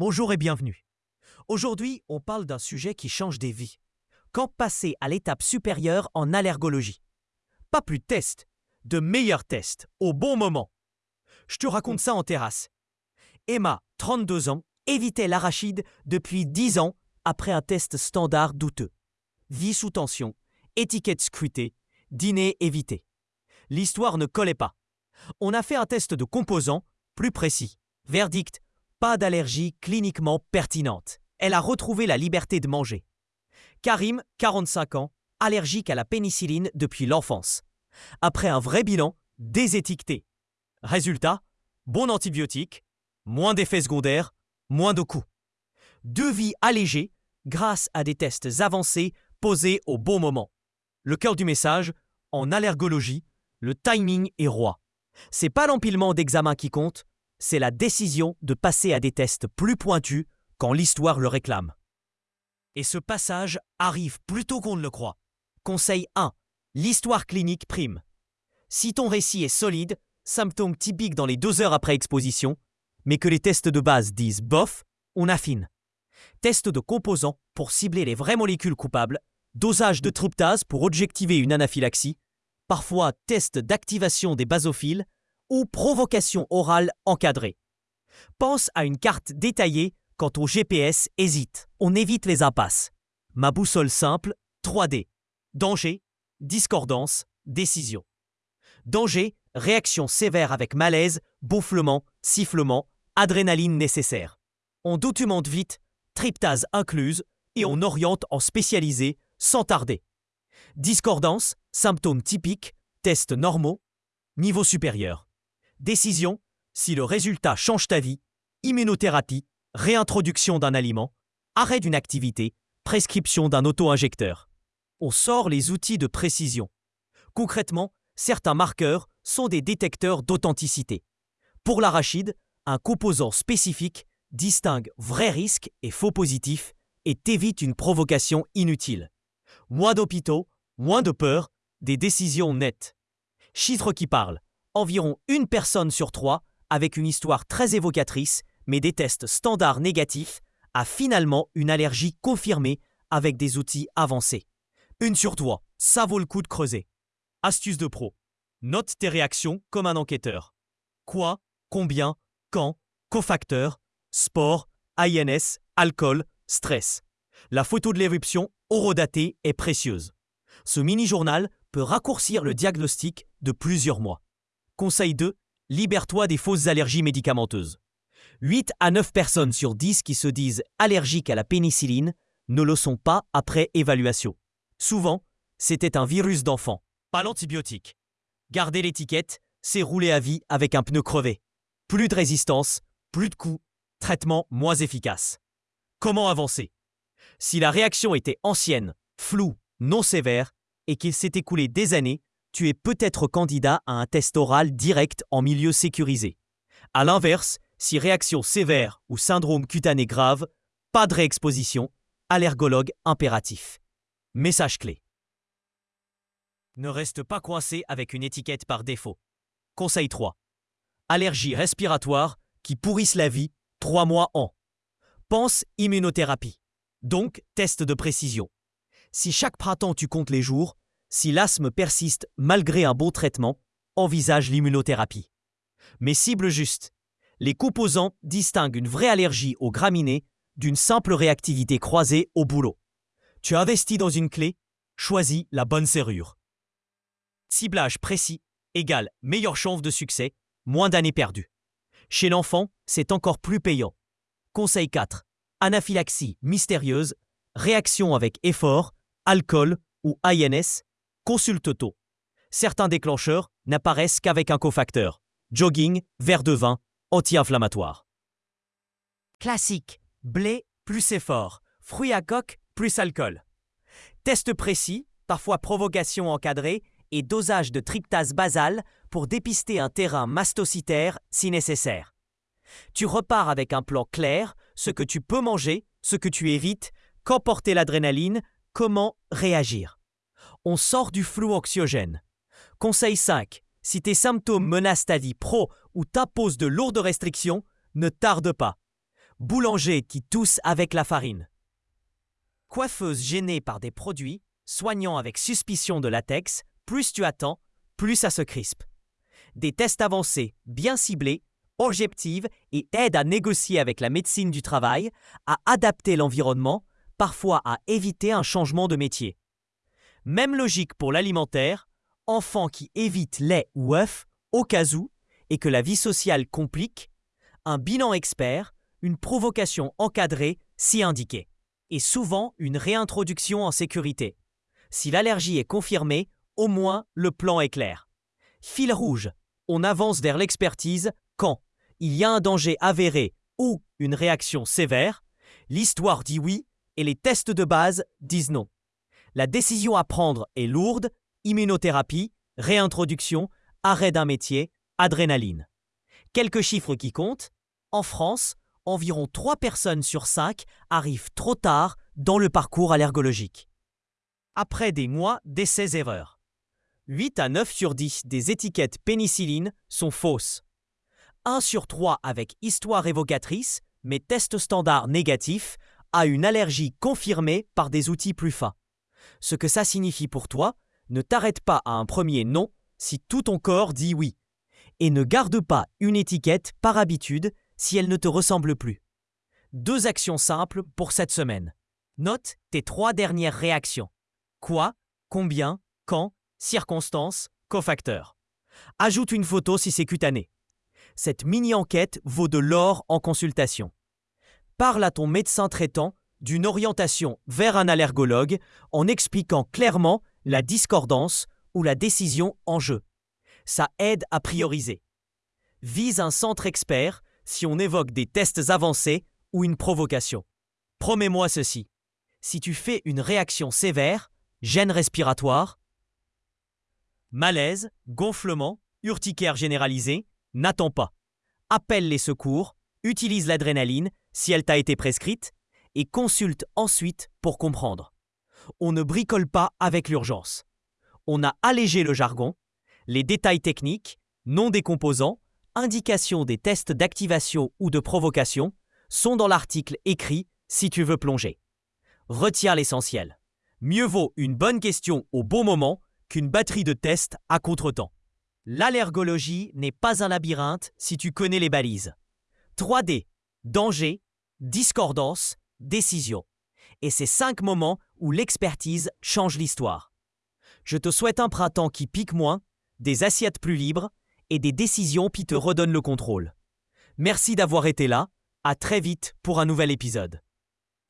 Bonjour et bienvenue. Aujourd'hui, on parle d'un sujet qui change des vies. Quand passer à l'étape supérieure en allergologie? Pas plus de tests, de meilleurs tests, au bon moment. Je te raconte ça en terrasse. Emma, 32 ans, évitait l'arachide depuis 10 ans après un test standard douteux. Vie sous tension, étiquette scrutée, dîner évité. L'histoire ne collait pas. On a fait un test de composants plus précis. Verdict, pas d'allergie cliniquement pertinente. Elle a retrouvé la liberté de manger. Karim, 45 ans, allergique à la pénicilline depuis l'enfance. Après un vrai bilan, désétiqueté. Résultat, bon antibiotique, moins d'effets secondaires, moins de coûts. 2 vies allégées grâce à des tests avancés posés au bon moment. Le cœur du message, en allergologie, le timing est roi. C'est pas l'empilement d'examens qui compte, c'est la décision de passer à des tests plus pointus quand l'histoire le réclame. Et ce passage arrive plus tôt qu'on ne le croit. Conseil 1. L'histoire clinique prime. Si ton récit est solide, symptômes typiques dans les 2 heures après exposition, mais que les tests de base disent bof, on affine. Test de composants pour cibler les vraies molécules coupables, dosage de tryptase pour objectiver une anaphylaxie, parfois test d'activation des basophiles ou provocation orale encadrée. Pense à une carte détaillée quand ton GPS hésite. On évite les impasses. Ma boussole simple, 3D. Danger, discordance, décision. Danger, réaction sévère avec malaise, gonflement, sifflement, adrénaline nécessaire. On documente vite, tryptase incluse, et on oriente en spécialisé sans tarder. Discordance, symptômes typiques, tests normaux, niveau supérieur. Décision, si le résultat change ta vie, immunothérapie, réintroduction d'un aliment, arrêt d'une activité, prescription d'un auto-injecteur. On sort les outils de précision. Concrètement, certains marqueurs sont des détecteurs d'authenticité. Pour l'arachide, un composant spécifique distingue vrais risques et faux positifs et t'évite une provocation inutile. Moins d'hôpitaux, moins de peur, des décisions nettes. Chiffres qui parlent. Environ 1 personne sur 3, avec une histoire très évocatrice, mais des tests standards négatifs, a finalement une allergie confirmée avec des outils avancés. 1 sur 3, ça vaut le coup de creuser. Astuce de pro. Note tes réactions comme un enquêteur. Quoi, combien, quand, cofacteurs, sport, INS, alcool, stress. La photo de l'éruption, horodatée, est précieuse. Ce mini-journal peut raccourcir le diagnostic de plusieurs mois. Conseil 2. Libère-toi des fausses allergies médicamenteuses. 8 à 9 personnes sur 10 qui se disent allergiques à la pénicilline ne le sont pas après évaluation. Souvent, c'était un virus d'enfant, pas l'antibiotique. Garder l'étiquette, c'est rouler à vie avec un pneu crevé. Plus de résistance, plus de coûts, traitement moins efficace. Comment avancer? Si la réaction était ancienne, floue, non sévère et qu'il s'est écoulé des années, tu es peut-être candidat à un test oral direct en milieu sécurisé. A l'inverse, si réaction sévère ou syndrome cutané grave, pas de réexposition, allergologue impératif. Message clé. Ne reste pas coincé avec une étiquette par défaut. Conseil 3. Allergies respiratoires qui pourrissent la vie, 3 mois en. Pense immunothérapie. Donc, test de précision. Si chaque printemps tu comptes les jours, si l'asthme persiste malgré un bon traitement, envisage l'immunothérapie. Mais cible juste. Les composants distinguent une vraie allergie aux graminées d'une simple réactivité croisée au boulot. Tu investis dans une clé, choisis la bonne serrure. Ciblage précis égale meilleure chance de succès, moins d'années perdues. Chez l'enfant, c'est encore plus payant. Conseil 4. Anaphylaxie mystérieuse, réaction avec effort, alcool ou INS, consulte tôt. Certains déclencheurs n'apparaissent qu'avec un cofacteur. Jogging, verre de vin, anti-inflammatoire. Classique, blé plus effort, fruits à coque plus alcool. Test précis, parfois provocation encadrée et dosage de tryptase basale pour dépister un terrain mastocytaire si nécessaire. Tu repars avec un plan clair, ce que tu peux manger, ce que tu évites, quand porter l'adrénaline, comment réagir. On sort du flou anxiogène. Conseil 5. Si tes symptômes menacent ta vie pro ou t'imposent de lourdes restrictions, ne tarde pas. Boulanger qui tousse avec la farine. Coiffeuse gênée par des produits, soignant avec suspicion de latex, plus tu attends, plus ça se crispe. Des tests avancés, bien ciblés, objectifs et aident à négocier avec la médecine du travail, à adapter l'environnement, parfois à éviter un changement de métier. Même logique pour l'alimentaire, enfant qui évite lait ou œufs, au cas où, et que la vie sociale complique, un bilan expert, une provocation encadrée si indiquée, et souvent une réintroduction en sécurité. Si l'allergie est confirmée, au moins le plan est clair. Fil rouge, on avance vers l'expertise quand il y a un danger avéré ou une réaction sévère, l'histoire dit oui et les tests de base disent non. La décision à prendre est lourde, immunothérapie, réintroduction, arrêt d'un métier, adrénaline. Quelques chiffres qui comptent. En France, environ 3 personnes sur 5 arrivent trop tard dans le parcours allergologique. Après des mois d'essais-erreurs. 8 à 9 sur 10 des étiquettes pénicilline sont fausses. 1 sur 3 avec histoire évocatrice, mais test standard négatif, a une allergie confirmée par des outils plus fins. Ce que ça signifie pour toi, ne t'arrête pas à un premier non si tout ton corps dit oui. Et ne garde pas une étiquette par habitude si elle ne te ressemble plus. 2 actions simples pour cette semaine. Note tes 3 dernières réactions. Quoi, combien, quand, circonstances, cofacteurs. Ajoute une photo si c'est cutané. Cette mini-enquête vaut de l'or en consultation. Parle à ton médecin traitant d'une orientation vers un allergologue en expliquant clairement la discordance ou la décision en jeu. Ça aide à prioriser. Vise un centre expert si on évoque des tests avancés ou une provocation. Promets-moi ceci. Si tu fais une réaction sévère, gêne respiratoire, malaise, gonflement, urticaire généralisée, n'attends pas. Appelle les secours, utilise l'adrénaline si elle t'a été prescrite et consulte ensuite pour comprendre. On ne bricole pas avec l'urgence. On a allégé le jargon, les détails techniques, nom des composants, indication des tests d'activation ou de provocation sont dans l'article écrit si tu veux plonger. Retiens l'essentiel. Mieux vaut une bonne question au bon moment qu'une batterie de tests à contretemps. L'allergologie n'est pas un labyrinthe si tu connais les balises. 3D, danger, discordance, décision. Et c'est 5 moments où l'expertise change l'histoire. Je te souhaite un printemps qui pique moins, des assiettes plus libres et des décisions qui te redonnent le contrôle. Merci d'avoir été là. À très vite pour un nouvel épisode.